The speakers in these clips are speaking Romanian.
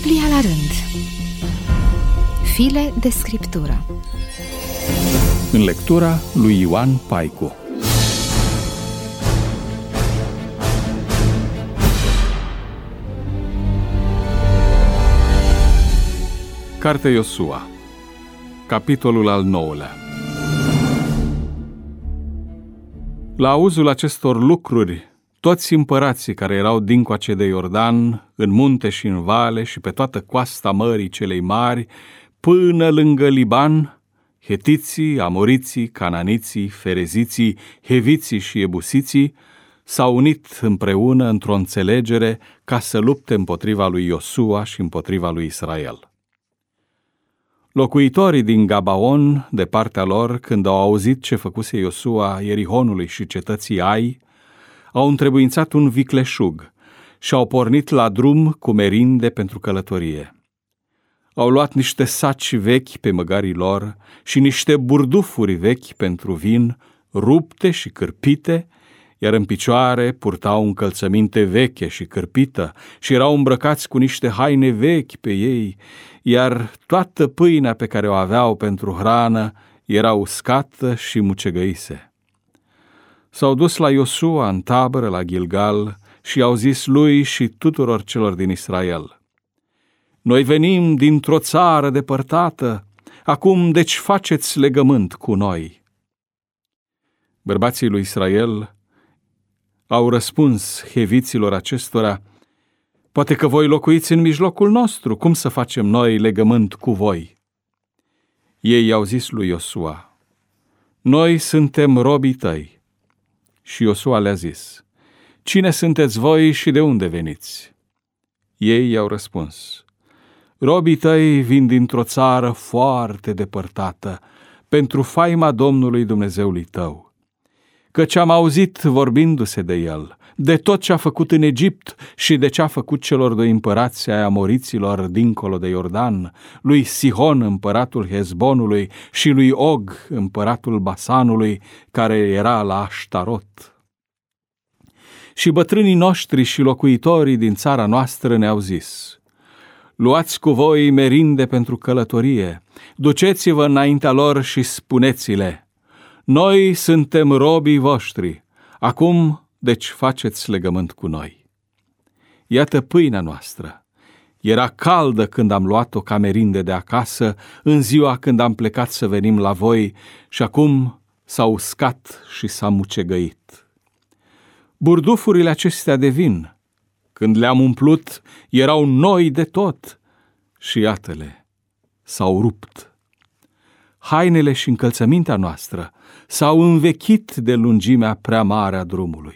Biblia la rând. File de scriptură. În lectura lui Ioan Paicu. Cartea Iosua, capitolul al 9-lea. La auzul acestor lucruri, toți împărații care erau dincoace de Iordan, în munte și în vale și pe toată coasta mării celei mari, până lângă Liban, hetiții, amoriții, cananiții, fereziții, heviții și ebusiții, s-au unit împreună într-o înțelegere ca să lupte împotriva lui Iosua și împotriva lui Israel. Locuitorii din Gabaon, de partea lor, când au auzit ce făcuse Iosua Ierihonului și cetății Ai, au întrebuințat un vicleșug și au pornit la drum cu merinde pentru călătorie. Au luat niște saci vechi pe măgarii lor și niște burdufuri vechi pentru vin, rupte și cârpite, iar în picioare purtau încălțăminte veche și cârpită și erau îmbrăcați cu niște haine vechi pe ei, iar toată pâinea pe care o aveau pentru hrană era uscată și mucegăise. S-au dus la Iosua în tabără la Gilgal și au zis lui și tuturor celor din Israel: Noi venim dintr-o țară depărtată, acum deci faceți legământ cu noi. Bărbații lui Israel au răspuns heviților acestora: Poate că voi locuiți în mijlocul nostru, cum să facem noi legământ cu voi? Ei i-au zis lui Iosua: Noi suntem robii tăi. Și Iosua le-a zis: Cine sunteți voi și de unde veniți? Ei i-au răspuns: Robii tăi vin dintr-o țară foarte depărtată, pentru faima Domnului Dumnezeului tău. Căci am auzit vorbindu-se de el, de tot ce a făcut în Egipt și de ce a făcut celor doi împărați ai amoriților dincolo de Iordan, lui Sihon, împăratul Hezbonului, și lui Og, împăratul Basanului, care era la Aștarot. Și bătrânii noștri și locuitorii din țara noastră ne-au zis: Luați cu voi merinde pentru călătorie, duceți-vă înaintea lor și spuneți-le: Noi suntem robii voștri, acum deci faceți legământ cu noi. Iată pâinea noastră. Era caldă când am luat-o ca merinde de acasă, în ziua când am plecat să venim la voi, și acum s-a uscat și s-a mucegăit. Burdufurile acestea de vin, când le-am umplut, erau noi de tot, și iată-le, s-au rupt. Hainele și încălțămintea noastră s-au învechit de lungimea prea mare a drumului.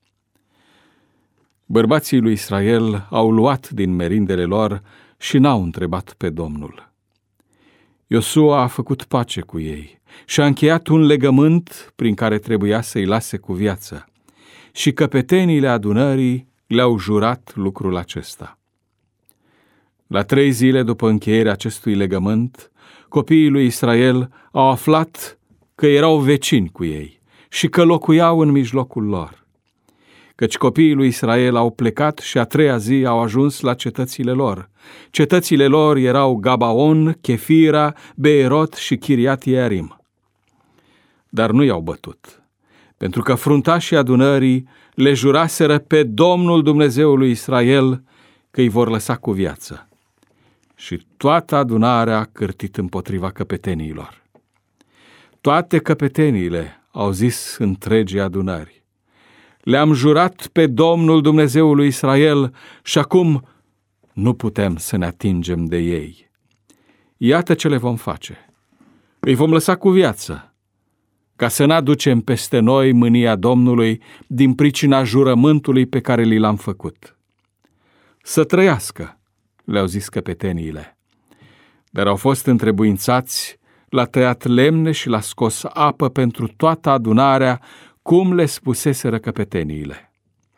Bărbații lui Israel au luat din merindele lor și n-au întrebat pe Domnul. Iosua a făcut pace cu ei și a încheiat un legământ prin care trebuia să-i lase cu viață, și căpeteniile adunării le-au jurat lucrul acesta. La 3 zile după încheierea acestui legământ, copiii lui Israel au aflat că erau vecini cu ei și că locuiau în mijlocul lor. Căci copiii lui Israel au plecat și a 3-a zi au ajuns la cetățile lor. Cetățile lor erau Gabaon, Chefira, Beerot și Chiriat Jearim. Dar nu i-au bătut, pentru că fruntașii adunării le juraseră pe Domnul Dumnezeul lui Israel că îi vor lăsa cu viață. Și toată adunarea a cârtit împotriva căpeteniilor. Toate căpeteniile au zis întregii adunări: Le-am jurat pe Domnul Dumnezeul lui Israel și acum nu putem să ne atingem de ei. Iată ce le vom face: îi vom lăsa cu viață, ca să n-aducem peste noi mânia Domnului din pricina jurământului pe care li l-am făcut. Să trăiască, le-au zis căpeteniile. Dar au fost întrebuințați, l-a tăiat lemne și l-a scos apă pentru toată adunarea, cum le spuseseră căpeteniile.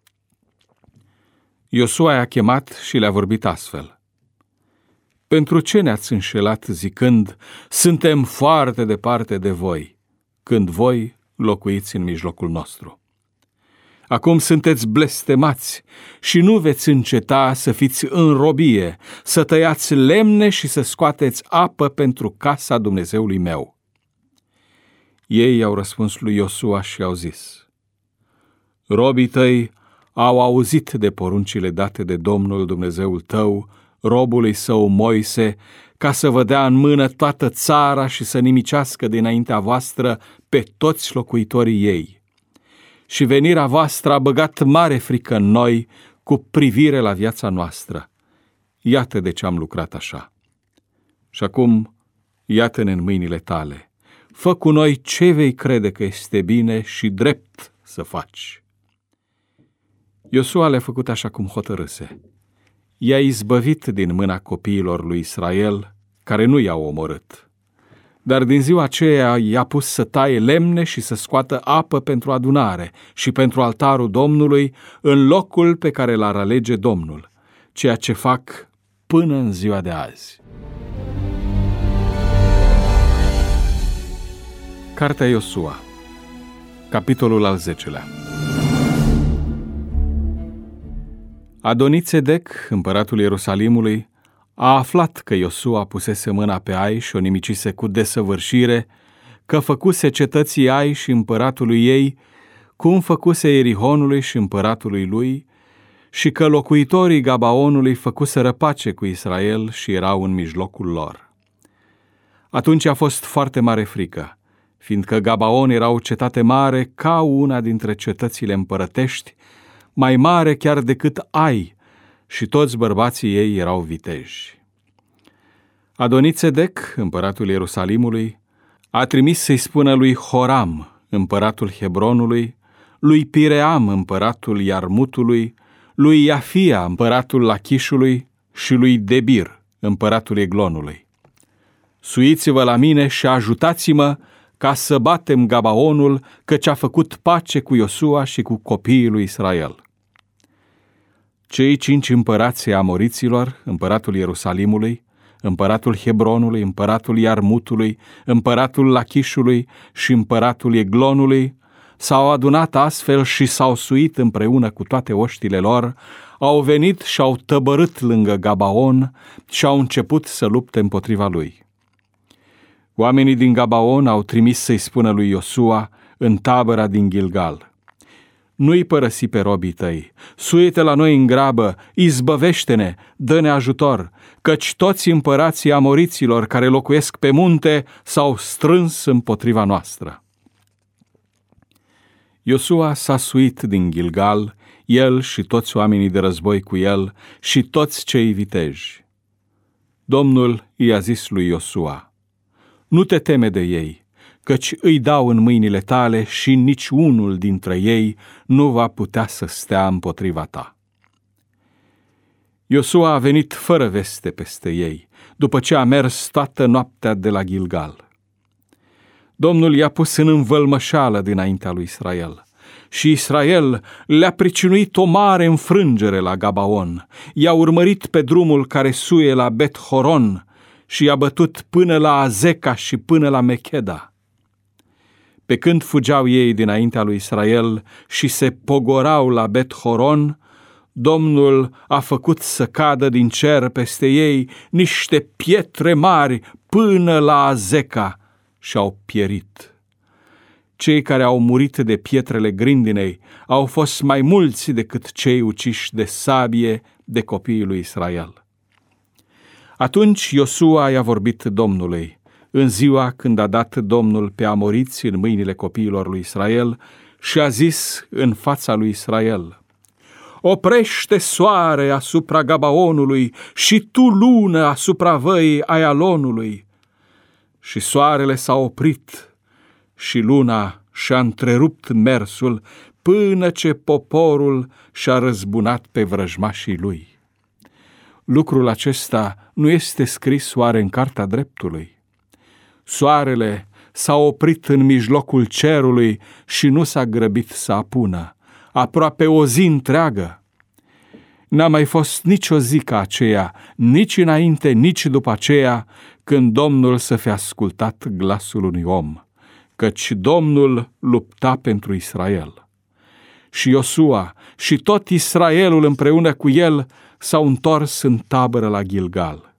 Iosua i-a chemat și le-a vorbit astfel: Pentru ce ne-ați înșelat zicând: Suntem foarte departe de voi, când voi locuiți în mijlocul nostru? Acum sunteți blestemați și nu veți înceta să fiți în robie, să tăiați lemne și să scoateți apă pentru casa Dumnezeului meu. Ei i-au răspuns lui Iosua și au zis: robii tăi au auzit de poruncile date de Domnul Dumnezeul tău, robului său Moise, ca să vă dea în mână toată țara și să nimicească dinaintea voastră pe toți locuitorii ei. Și venirea voastră a băgat mare frică în noi cu privire la viața noastră. Iată de ce am lucrat așa. Și acum, iată-ne în mâinile tale. Fă cu noi ce vei crede că este bine și drept să faci. Iosua le-a făcut așa cum hotărâse. I-a izbăvit din mâna copiilor lui Israel, care nu i-au omorât. Dar din ziua aceea i-a pus să taie lemne și să scoată apă pentru adunare și pentru altarul Domnului în locul pe care l-ar alege Domnul, ceea ce fac până în ziua de azi. Cartea Iosua, capitolul al 10-lea. Adonițedec, împăratul Ierusalimului, a aflat că Iosua pusese mâna pe Ai și o nimicise cu desăvârșire, că făcuse cetății Ai și împăratului ei, cum făcuse Ierihonului și împăratului lui, și că locuitorii Gabaonului făcuseră pace cu Israel și erau în mijlocul lor. Atunci a fost foarte mare frică, fiindcă Gabaon era o cetate mare ca una dintre cetățile împărătești, mai mare chiar decât Ai, și toți bărbații ei erau viteji. Adonițedec, împăratul Ierusalimului, a trimis să-i spună lui Horam, împăratul Hebronului, lui Piream, împăratul Iarmutului, lui Iafia, împăratul Lachișului și lui Debir, împăratul Eglonului: suiți-vă la mine și ajutați-mă ca să batem Gabaonul, căci a făcut pace cu Iosua și cu copiii lui Israel. Cei 5 împărați ai amoriților, împăratul Ierusalimului, împăratul Hebronului, împăratul Iarmutului, împăratul Lachișului și împăratul Eglonului, s-au adunat astfel și s-au suit împreună cu toate oștile lor, au venit și au tăbărât lângă Gabaon și au început să lupte împotriva lui. Oamenii din Gabaon au trimis să-i spună lui Iosua în tabăra din Gilgal: nu-i părăsi pe robii tăi, suie-te la noi în grabă, izbăvește-ne, dă-ne ajutor, căci toți împărații amoriților care locuiesc pe munte s-au strâns împotriva noastră. Iosua s-a suit din Gilgal, el și toți oamenii de război cu el și toți cei viteji. Domnul i-a zis lui Iosua: nu te teme de ei, căci îi dau în mâinile tale și nici unul dintre ei nu va putea să stea împotriva ta. Iosua a venit fără veste peste ei, după ce a mers toată noaptea de la Gilgal. Domnul i-a pus în învălmășală dinaintea lui Israel și Israel le-a pricinuit o mare înfrângere la Gabaon, i-a urmărit pe drumul care suie la Bet-Horon și i-a bătut până la Azeca și până la Mecheda. Pe când fugeau ei dinaintea lui Israel și se pogorau la Bet-Horon, Domnul a făcut să cadă din cer peste ei niște pietre mari până la Azeca și au pierit. Cei care au murit de pietrele grindinei au fost mai mulți decât cei uciși de sabie de copiii lui Israel. Atunci Iosua i-a vorbit Domnului, în ziua când a dat Domnul pe amoriți în mâinile copiilor lui Israel, și a zis în fața lui Israel: oprește soare asupra Gabaonului și tu lună asupra văii Aialonului. Și soarele s-a oprit și luna și-a întrerupt mersul până ce poporul și-a răzbunat pe vrăjmașii lui. Lucrul acesta nu este scris oare în cartea dreptului? Soarele s-a oprit în mijlocul cerului și nu s-a grăbit să apună, aproape o zi întreagă. N-a mai fost nici o zi ca aceea, nici înainte, nici după aceea, când Domnul să fi ascultat glasul unui om, căci Domnul lupta pentru Israel. și Iosua și tot Israelul împreună cu el s-au întors în tabără la Gilgal.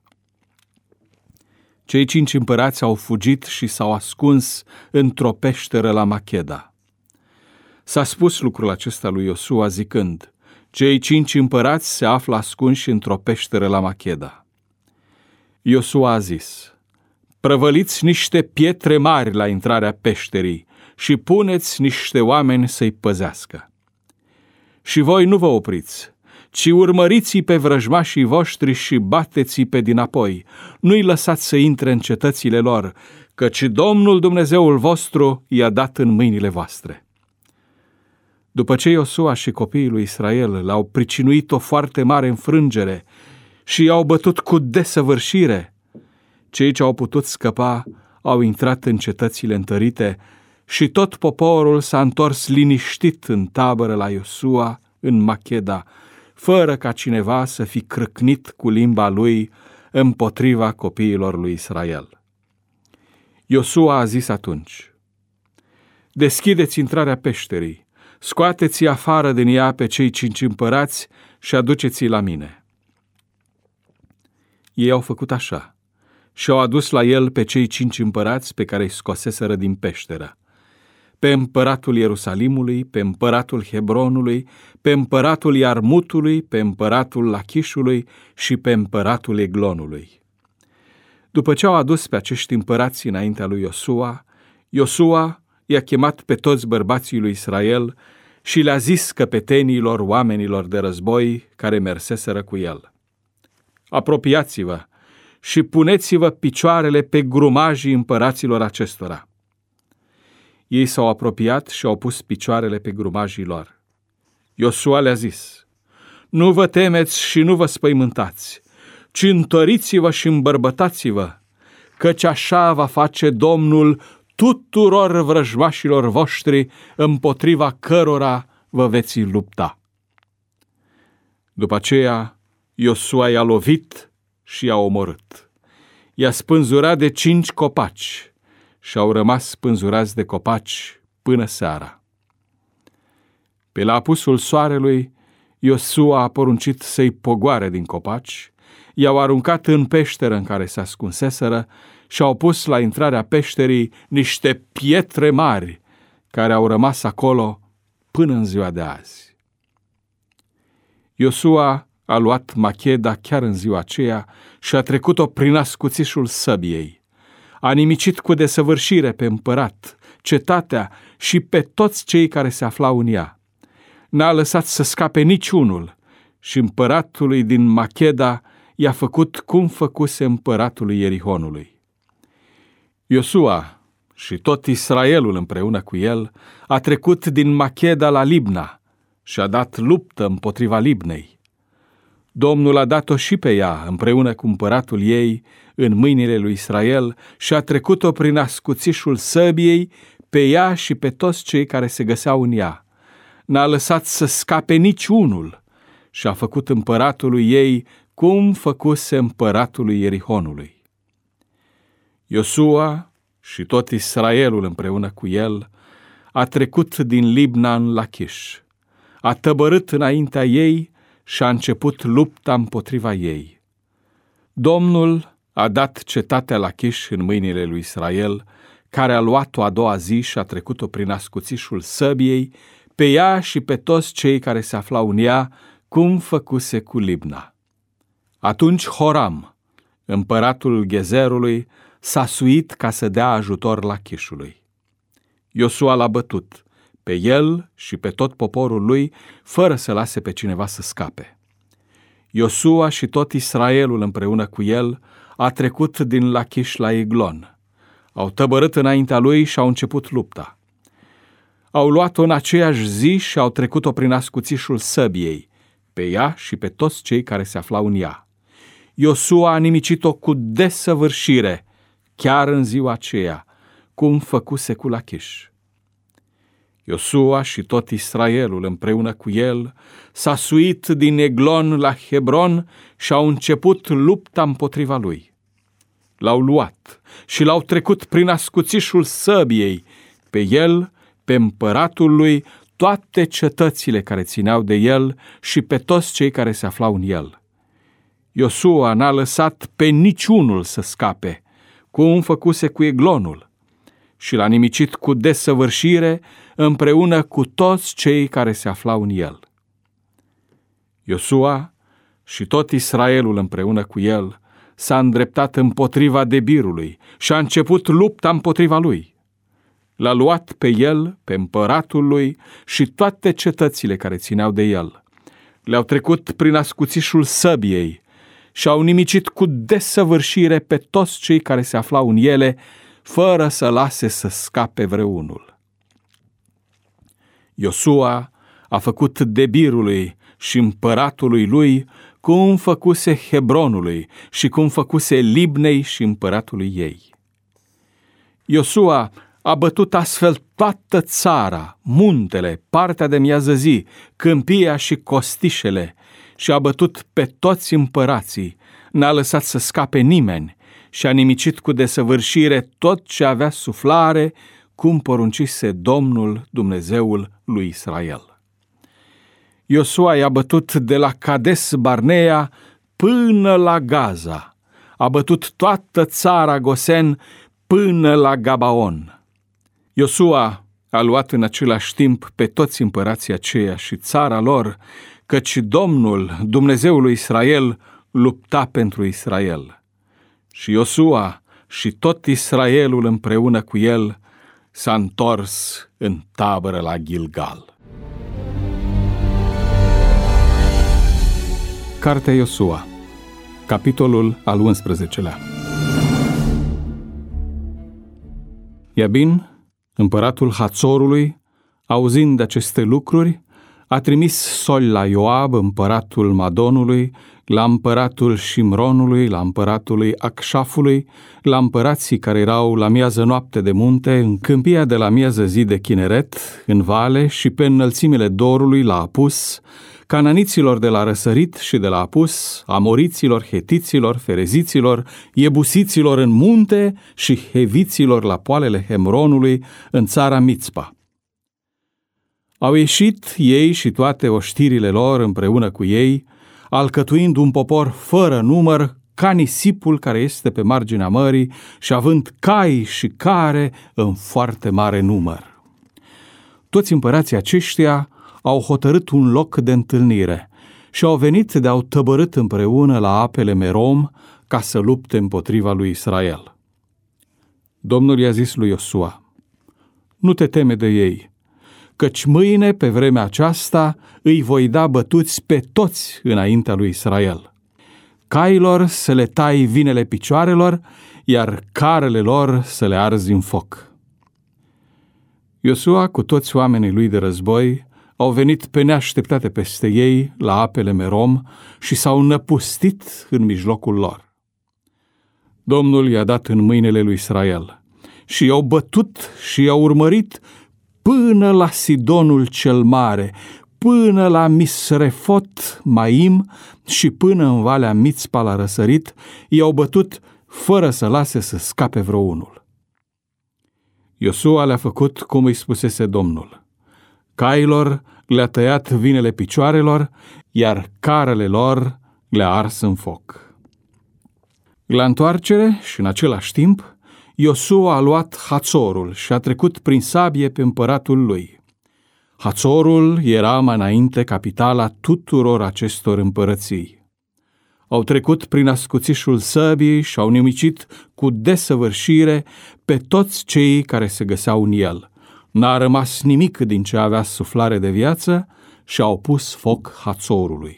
Cei 5 împărați au fugit și s-au ascuns într-o peșteră la Macheda. S-a spus lucrul acesta lui Iosua zicând: cei 5 împărați se află ascunși într-o peșteră la Macheda. Iosua a zis: prăvăliți niște pietre mari la intrarea peșterii și puneți niște oameni să-i păzească. Și voi nu vă opriți, ci urmăriți-i pe vrăjmașii voștri și bateți-i pe dinapoi. Nu-i lăsați să intre în cetățile lor, căci Domnul Dumnezeul vostru i-a dat în mâinile voastre. După ce Iosua și copiii lui Israel l-au pricinuit o foarte mare înfrângere și i-au bătut cu desăvârșire, cei ce au putut scăpa au intrat în cetățile întărite și tot poporul s-a întors liniștit în tabără la Iosua în Macheda, fără ca cineva să fi crâcnit cu limba lui împotriva copiilor lui Israel. Iosua a zis atunci: deschideți intrarea peșterii, scoateți afară din ea pe cei 5 împărați și aduceți-i la mine. Ei au făcut așa și au adus la el pe cei 5 împărați pe care îi scoseseră din peșteră: pe împăratul Ierusalimului, pe împăratul Hebronului, pe împăratul Iarmutului, pe împăratul Lachișului și pe împăratul Eglonului. După ce au adus pe acești împărați înaintea lui Iosua, Iosua i-a chemat pe toți bărbații lui Israel și le-a zis căpetenilor oamenilor de război care merseseră cu el: apropiați-vă și puneți-vă picioarele pe grumajii împăraților acestora. Ei s-au apropiat și au pus picioarele pe grumajii lor. Iosua le-a zis: nu vă temeți și nu vă spăimântați, ci întăriți-vă și îmbărbătați-vă, căci așa va face Domnul tuturor vrăjmașilor voștri împotriva cărora vă veți lupta. După aceea, Iosua i-a lovit și i-a omorât. I-a spânzurat de 5 copaci și au rămas spânzurați de copaci până seara. Pe la apusul soarelui, Iosua a poruncit să-i pogoare din copaci, i-au aruncat în peșteră în care se ascunseseră și au pus la intrarea peșterii niște pietre mari care au rămas acolo până în ziua de azi. Iosua a luat Macheda chiar în ziua aceea și a trecut-o prin ascuțișul săbiei. A nimicit cu desăvârșire pe împărat, cetatea și pe toți cei care se aflau în ea. N-a lăsat să scape niciunul și împăratului din Macheda i-a făcut cum făcuse împăratului Ierihonului. Iosua și tot Israelul împreună cu el a trecut din Macheda la Libna și a dat luptă împotriva Libnei. Domnul a dat-o și pe ea, împreună cu împăratul ei, în mâinile lui Israel și a trecut-o prin ascuțișul săbiei pe ea și pe toți cei care se găseau în ea. N-a lăsat să scape niciunul și a făcut împăratului ei cum făcuse împăratului Ierihonului. Iosua și tot Israelul împreună cu el a trecut din Libna în Lachiș, a tăbărât înaintea ei și a început lupta împotriva ei. Domnul a dat cetatea Lachiș în mâinile lui Israel, care a luat-o a doua zi și a trecut-o prin ascuțișul săbiei, pe ea și pe toți cei care se aflau în ea, cum făcuse cu Libna. Atunci Horam, împăratul Gezerului, s-a suit ca să dea ajutor Lachișului. Iosua l-a bătut pe el și pe tot poporul lui, fără să lase pe cineva să scape. Iosua și tot Israelul împreună cu el a trecut din Lachiș la Eglon. Au tăbărât înaintea lui și au început lupta. Au luat-o în aceeași zi și au trecut-o prin ascuțișul săbiei, pe ea și pe toți cei care se aflau în ea. Iosua a nimicit-o cu desăvârșire, chiar în ziua aceea, cum făcuse cu Lachiș. Iosua și tot Israelul împreună cu el s-a suit din Eglon la Hebron și au început lupta împotriva lui. L-au luat și l-au trecut prin ascuțișul săbiei, pe el, pe împăratul lui, toate cetățile care țineau de el și pe toți cei care se aflau în el. Iosua n-a lăsat pe niciunul să scape, cum făcuse cu Eglonul, și l-a nimicit cu desăvârșire împreună cu toți cei care se aflau în el. Iosua și tot Israelul împreună cu el s-a îndreptat împotriva Debirului și a început lupta împotriva lui. L-a luat pe el, pe împăratul lui și toate cetățile care țineau de el. Le-au trecut prin ascuțișul săbiei și au nimicit cu desăvârșire pe toți cei care se aflau în ele, fără să lase să scape vreunul. Iosua a făcut Debirului și împăratului lui cum făcuse Hebronului și cum făcuse Libnei și împăratului ei. Iosua a bătut astfel toată țara, muntele, partea de miază zi, câmpia și costișele și a bătut pe toți împărații, n-a lăsat să scape nimeni și a nimicit cu desăvârșire tot ce avea suflare, cum poruncise Domnul Dumnezeul lui Israel. Iosua i-a bătut de la Cades Barnea până la Gaza, a bătut toată țara Gosen până la Gabaon. Iosua a luat în același timp pe toți împărații aceia și țara lor, căci Domnul, Dumnezeul lui Israel, lupta pentru Israel. Și Iosua și tot Israelul împreună cu el s-a întors în tabără la Gilgal. Cartea Iosua, capitolul al 11-lea. Iabin, împăratul Hațorului, auzind aceste lucruri, a trimis soli la Ioab, împăratul Madonului, la împăratul Shimronului, la împăratul lui Acșafului, la împărații care erau la miază noapte de munte, în câmpia de la miază zi de Chineret, în vale și pe înălțimile Dorului la Apus, cananiților de la răsărit și de la Apus, amoriților, hetiților, fereziților, iebusiților în munte și heviților la poalele Hemronului în țara Mitzpa. Au ieșit ei și toate oștirile lor împreună cu ei, alcătuind un popor fără număr, ca nisipul care este pe marginea mării și având cai și care în foarte mare număr. Toți împărații aceștia au hotărât un loc de întâlnire și au venit de-au tăbărât împreună la apele Merom ca să lupte împotriva lui Israel. Domnul i-a zis lui Iosua: nu te teme de ei, căci mâine, pe vremea aceasta, îi voi da bătuți pe toți înaintea lui Israel. Cailor să le tai vinele picioarelor, iar carele lor să le arzi în foc. Iosua cu toți oamenii lui de război au venit pe neașteptate peste ei la apele Merom și s-au năpustit în mijlocul lor. Domnul i-a dat în mâinile lui Israel și i-au bătut și i-au urmărit până la Sidonul cel Mare, până la Misrefot Maim și până în Valea Mitzpa la răsărit, i-au bătut fără să lase să scape vreunul. Iosua le-a făcut cum îi spusese Domnul. Cailor le-a tăiat vinele picioarelor, iar carele lor le-a ars în foc. La întoarcere și în același timp, Iosua a luat Hațorul și a trecut prin sabie pe împăratul lui. Hațorul era mai înainte capitala tuturor acestor împărății. Au trecut prin ascuțișul săbiei și au nimicit cu desăvârșire pe toți cei care se găseau în el. N-a rămas nimic din ce avea suflare de viață și au pus foc Hațorului.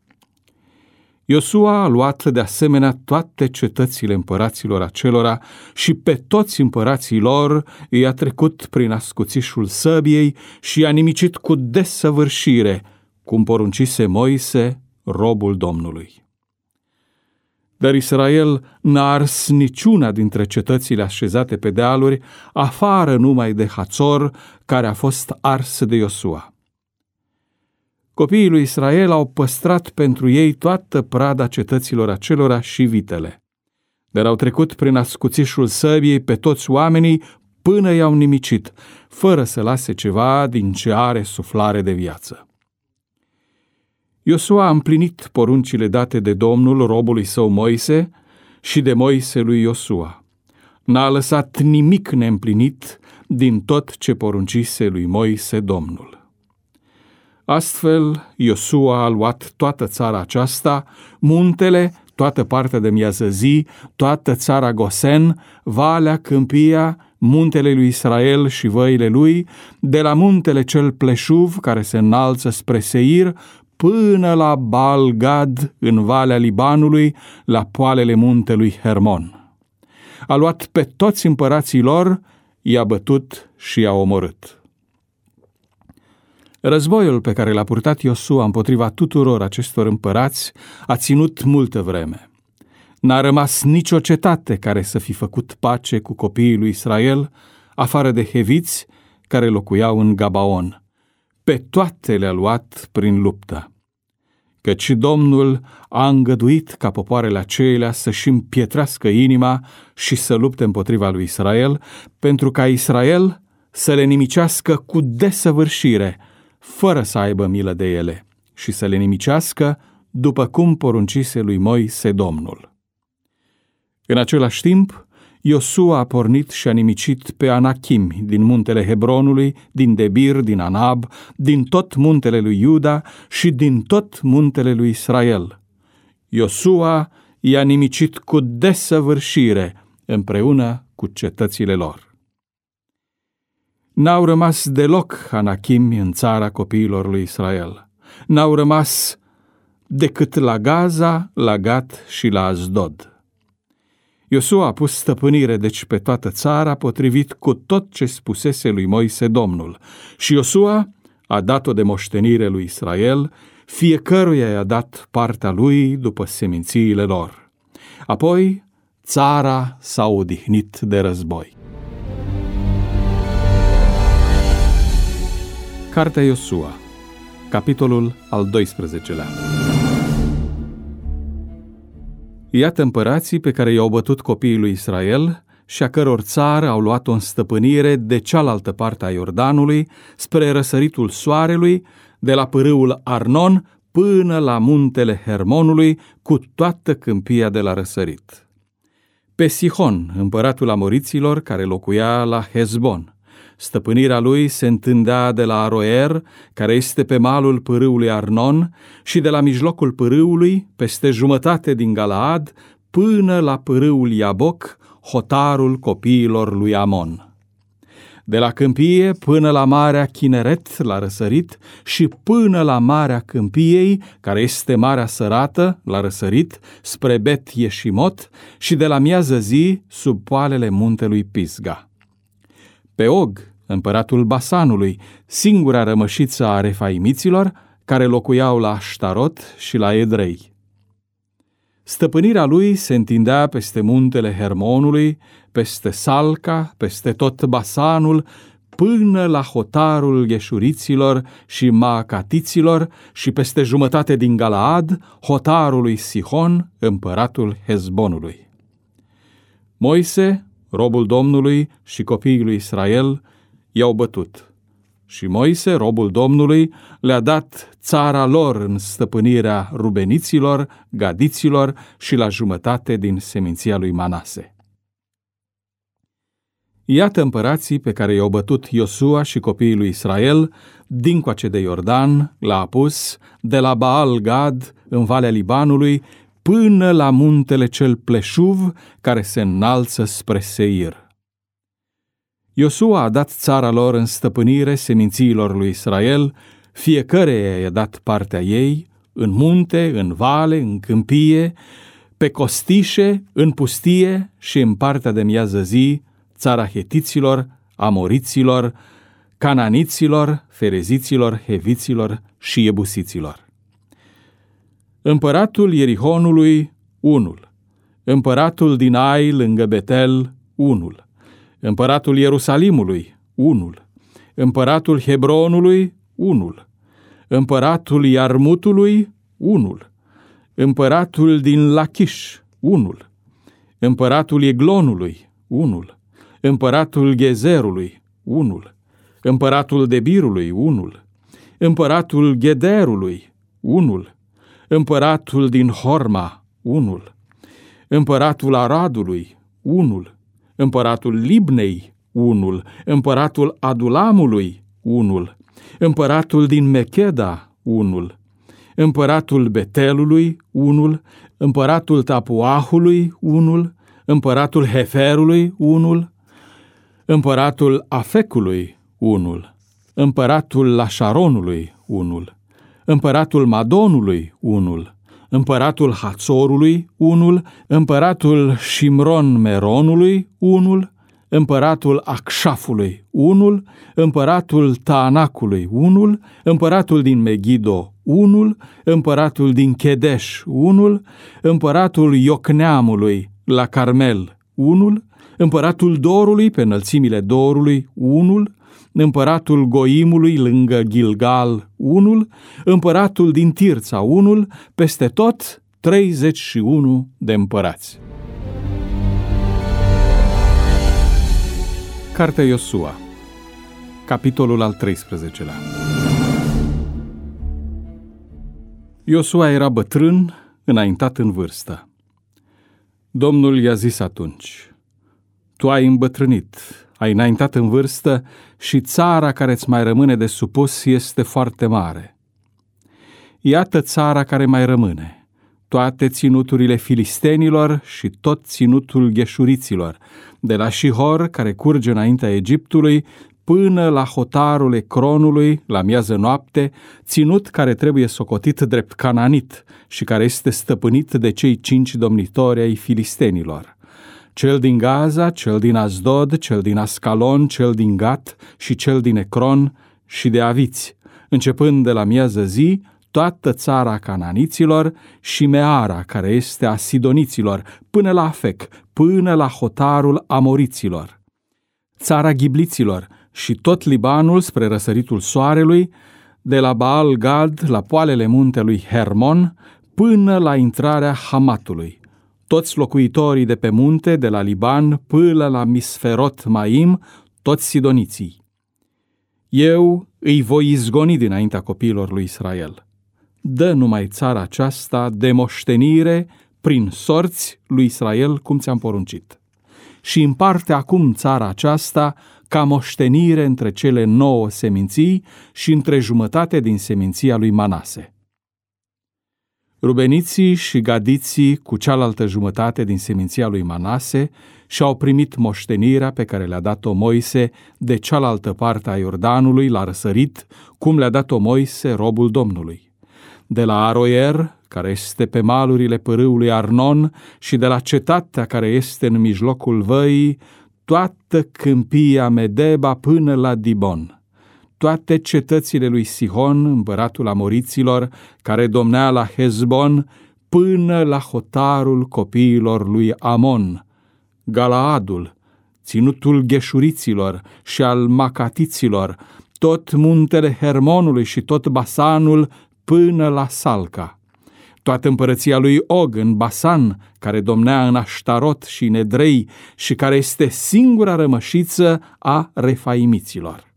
Iosua a luat de asemenea toate cetățile împăraților acelora și pe toți împărații lor i-a trecut prin ascuțișul săbiei și i-a nimicit cu desăvârșire, cum poruncise Moise, robul Domnului. Dar Israel n-a ars niciuna dintre cetățile așezate pe dealuri, afară numai de Hațor, care a fost ars de Iosua. Copiii lui Israel au păstrat pentru ei toată prada cetăților acelora și vitele, dar au trecut prin ascuțișul săbiei pe toți oamenii până i-au nimicit, fără să lase ceva din ce are suflare de viață. Iosua a împlinit poruncile date de Domnul robului său Moise și de Moise lui Iosua. N-a lăsat nimic neîmplinit din tot ce poruncise lui Moise Domnul. Astfel, Iosua a luat toată țara aceasta, muntele, toată partea de miază zi, toată țara Gosen, valea, câmpia, muntele lui Israel și văile lui, de la muntele cel pleșuv care se înalță spre Seir, până la Baal-Gad, în valea Libanului, la poalele muntelui Hermon. A luat pe toți împărații lor, i-a bătut și i-a omorât. Războiul pe care l-a purtat Iosua împotriva tuturor acestor împărați a ținut multă vreme. N-a rămas nicio cetate care să fi făcut pace cu copiii lui Israel, afară de heviți care locuiau în Gabaon. Pe toate le-a luat prin luptă. Căci Domnul a îngăduit ca popoarele acelea să-și împietrească inima și să lupte împotriva lui Israel, pentru ca Israel să le nimicească cu desăvârșire, fără să aibă milă de ele, și să le nimicească după cum poruncise lui Moise Domnul. În același timp, Iosua a pornit și a nimicit pe Anachimi din muntele Hebronului, din Debir, din Anab, din tot muntele lui Iuda și din tot muntele lui Israel. Iosua i-a nimicit cu desăvârșire împreună cu cetățile lor. N-au rămas deloc Anachimi în țara copiilor lui Israel. N-au rămas decât la Gaza, la Gat și la Asdod. Iosua a pus stăpânire deci pe toată țara, potrivit cu tot ce spusese lui Moise Domnul. Și Iosua a dat-o de moștenire lui Israel, fiecăruia i-a dat partea lui după semințiile lor. Apoi țara s-a odihnit de război. Cartea Iosua, capitolul al 12-lea. Iată împărații pe care i-au bătut copiii lui Israel și a căror țară au luat-o în stăpânire de cealaltă parte a Iordanului, spre răsăritul soarelui, de la pârâul Arnon până la muntele Hermonului, cu toată câmpia de la răsărit. Pe Sihon, împăratul amoriților, care locuia la Hezbon. Stăpânirea lui se întindea de la Aroer, care este pe malul pârâului Arnon, și de la mijlocul pârâului, peste jumătate din Galaad, până la pârâul Iaboc, hotarul copiilor lui Amon. De la câmpie până la Marea Chineret, la răsărit, și până la Marea Câmpiei, care este Marea Sărată, la răsărit, spre Bet Ieșimot, și de la miază zi, sub poalele muntelui Pisga. Pe Og, împăratul Basanului, singura rămășiță a refaimiților, care locuiau la Aștarot și la Edrei. Stăpânirea lui se întindea peste muntele Hermonului, peste Salca, peste tot Basanul, până la hotarul Gheșuriților și Maacatiților și peste jumătate din Galaad, hotarului Sihon, împăratul Hezbonului. Moise, robul Domnului, și copiii lui Israel i-au bătut. Și Moise, robul Domnului, le-a dat țara lor în stăpânirea rubeniților, gadiților și la jumătate din seminția lui Manase. Iată împărații pe care i-au bătut Iosua și copiii lui Israel, dincoace de Iordan, la Apus, de la Baal-Gad, în valea Libanului, până la muntele cel pleșuv, care se înalță spre Seir. Iosua a dat țara lor în stăpânire semințiilor lui Israel, fiecăreia i-a dat partea ei, în munte, în vale, în câmpie, pe costișe, în pustie și în partea de miază zi, țara hetiților, amoriților, cananiților, fereziților, heviților și iebusiților. Împăratul Ierihonului, unul. Împăratul din Ai, lângă Betel, unul. Împăratul Ierusalimului, unul. Împăratul Hebronului, unul. Împăratul Iarmutului, unul. Împăratul din Lachiș, unul. Împăratul Eglonului, unul. împăratul Gezerului, unul, împăratul Debirului, unul, împăratul Gederului, unul, împăratul din Horma, unul, împăratul Aradului, unul, împăratul Libnei, unul, împăratul Adulamului, unul, împăratul din Mecheda, unul, împăratul Betelului, unul, împăratul Tapuahului, unul, împăratul Heferului, unul, împăratul Afecului, unul, împăratul Lașaronului, unul, împăratul Madonului, unul, împăratul Hațorului, unul, împăratul Shimron-Meronului, unul, împăratul Acșafului, unul, împăratul Taanacului, unul, împăratul din Megido, unul, împăratul din Chedeș, unul, împăratul Iocneamului la Carmel, unul, împăratul Dorului pe înălțimile Dorului, unul, împăratul Goimului lângă Gilgal, unul, împăratul din Tirța, unul, peste tot 31 de împărați. Cartea Iosua, capitolul al 13-lea. Iosua era bătrân, înaintat în vârstă. Domnul i-a zis atunci: tu ai îmbătrânit, ai înaintat în vârstă și țara care îți mai rămâne de supus este foarte mare. Iată țara care mai rămâne, toate ținuturile filistenilor și tot ținutul gheșuriților, de la Șihor, care curge înaintea Egiptului, până la hotarul Ecronului, la miază noapte, ținut care trebuie socotit drept cananit și care este stăpânit de cei 5 domnitori ai filistenilor. Cel din Gaza, cel din Asdod, cel din Ascalon, cel din Gat și cel din Ecron și de aviți, începând de la miază zi, toată țara cananiților și Meara, care este a sidoniților, până la Afec, până la hotarul amoriților. Țara ghibliților și tot Libanul spre răsăritul soarelui, de la Baal Gad la poalele muntelui Hermon, până la intrarea Hamatului. Toți locuitorii de pe munte, de la Liban până la Misferot Maim, toți sidoniții. Eu îi voi izgoni dinaintea copiilor lui Israel. Dă numai țara aceasta de moștenire prin sorți lui Israel, cum ți-am poruncit. Și împarte acum țara aceasta ca moștenire între cele 9 seminții și între jumătate din seminția lui Manase. Rubeniții și gadiții cu cealaltă jumătate din seminția lui Manase și-au primit moștenirea pe care le-a dat-o Moise de cealaltă parte a Iordanului la răsărit, cum le-a dat-o Moise, robul Domnului. De la Aroier, care este pe malurile pârâului Arnon, și de la cetatea care este în mijlocul văii, toată câmpia Medeba până la Dibon. Toate cetățile lui Sihon, împăratul amoriților, care domnea la Hezbon, până la hotarul copiilor lui Amon, Galaadul, ținutul gheșuriților și al macatiților, tot muntele Hermonului și tot Basanul până la Salca. Toată împărăția lui Og în Basan, care domnea în Aștarot și în Edrei și care este singura rămășiță a refaimiților.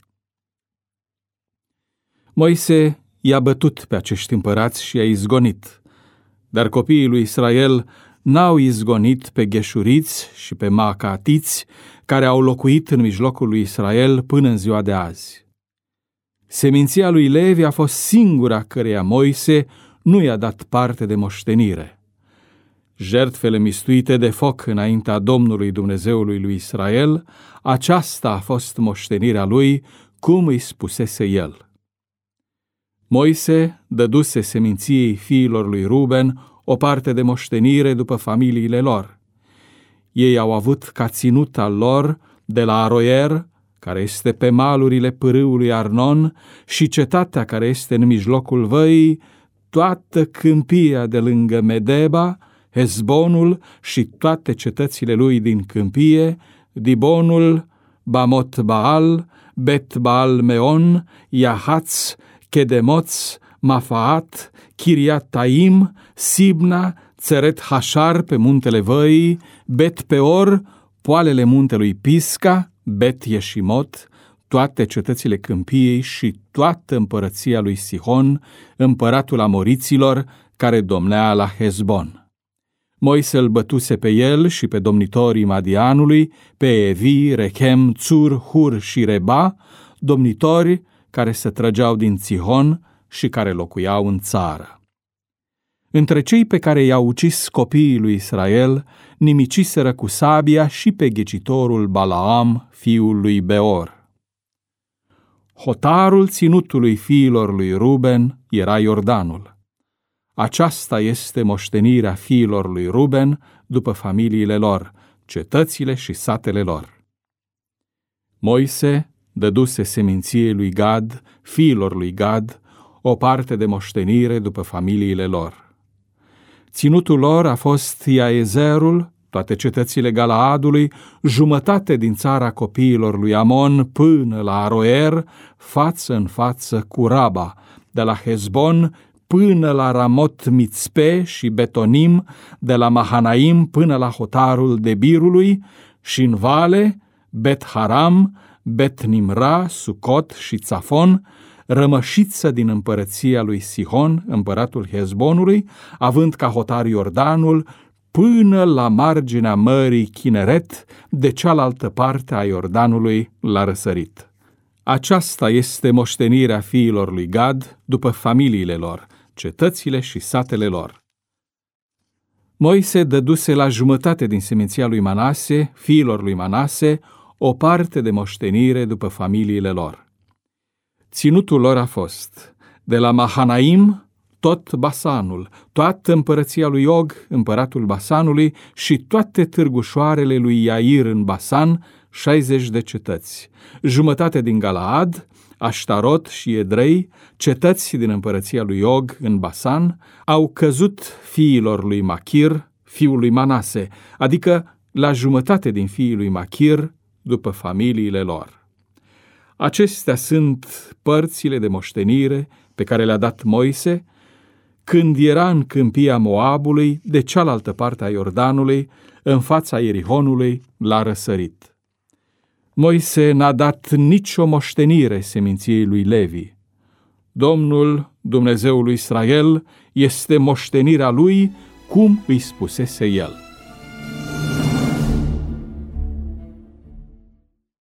Moise i-a bătut pe acești împărați și i-a izgonit, dar copiii lui Israel n-au izgonit pe gheșuriți și pe macatiți care au locuit în mijlocul lui Israel până în ziua de azi. Seminția lui Levi a fost singura căreia Moise nu i-a dat parte de moștenire. Jertfele mistuite de foc înaintea Domnului Dumnezeului lui Israel, aceasta a fost moștenirea lui, cum îi spusese el. Moise dăduse seminției fiilor lui Ruben o parte de moștenire după familiile lor. Ei au avut ca ținut al lor de la Aroier, care este pe malurile pârâului Arnon, și cetatea care este în mijlocul văii, toată câmpia de lângă Medeba, Hezbonul și toate cetățile lui din câmpie, Dibonul, Bamot Baal, Bet Baal Meon, Iahaț, Chedemoț, Mafaat, Chiriat Taim, Sibna, Țeret Hașar pe muntele văii, Bet Peor, poalele muntelui Pisga, Bet Yeșimot, toate cetățile câmpiei și toată împărăția lui Sihon, împăratul amoriților, care domnea la Hezbon. Moise îl bătuse pe el și pe domnitorii Madianului, pe Evi, Rechem, Țur, Hur și Reba, domnitori care se trăgeau din Țihon și care locuiau în țară. Între cei pe care i-au ucis copiii lui Israel, nimiciseră cu sabia și pe ghicitorul Balaam, fiul lui Beor. Hotarul ținutului fiilor lui Ruben era Iordanul. Aceasta este moștenirea fiilor lui Ruben după familiile lor, cetățile și satele lor. Moise dăduse seminției lui Gad, fiilor lui Gad, o parte de moștenire după familiile lor. Ținutul lor a fost Iaezerul, toate cetățile Galaadului, jumătate din țara copiilor lui Amon până la Aroer, față în față cu Raba, de la Hezbon până la Ramot Mitzpe și Betonim, de la Mahanaim până la hotarul Debirului și în vale, Bet Haram, Bet Nimra, Sucot și Țafon, rămășiță din împărăția lui Sihon, împăratul Hezbonului, având ca hotar Iordanul, până la marginea mării Chineret, de cealaltă parte a Iordanului la răsărit. Aceasta este moștenirea fiilor lui Gad după familiile lor, cetățile și satele lor. Moise dăduse la jumătate din seminția lui Manase, fiilor lui Manase, o parte de moștenire după familiile lor. Ținutul lor a fost de la Mahanaim, tot Basanul, toată împărăția lui Og, împăratul Basanului, și toate târgușoarele lui Iair în Basan, 60 de cetăți, jumătate din Galaad, Aștarot și Edrei, cetăți din împărăția lui Og în Basan, au căzut fiilor lui Machir, fiul lui Manase, adică la jumătate din fiii lui Machir, după familiile lor. Acestea sunt părțile de moștenire pe care le-a dat Moise când era în câmpia Moabului, de cealaltă parte a Iordanului, în fața Ierihonului, la răsărit. Moise n-a dat nicio moștenire seminției lui Levi. Domnul, Dumnezeul lui Israel, este moștenirea lui, cum îi spusese el.